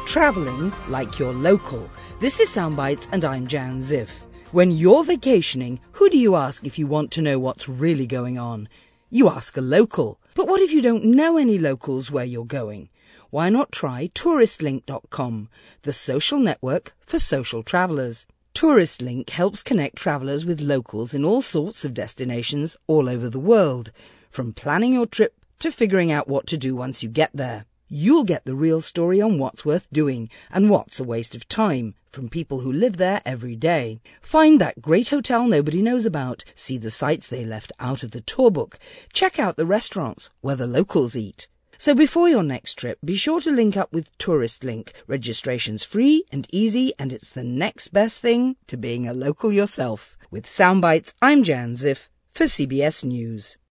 Travelling like you're local. This is Soundbites and I'm Jan Ziff. When you're vacationing, who do you ask if you want to know what's really going on? You ask a local. But what if you don't know any locals where you're going? Why not try touristlink.com, the social network for social travellers. TouristLink helps connect travellers with locals in all sorts of destinations all over the world, from planning your trip to figuring out what to do once you get there. You'll get the real story on what's worth doing and what's a waste of time from people who live there every day. Find that great hotel nobody knows about, see the sites they left out of the tour book, check out the restaurants where the locals eat. So before your next trip, be sure to link up with TouristLink. Registration's free and easy, and it's the next best thing to being a local yourself. With Soundbites, I'm Jan Ziff for CBS News.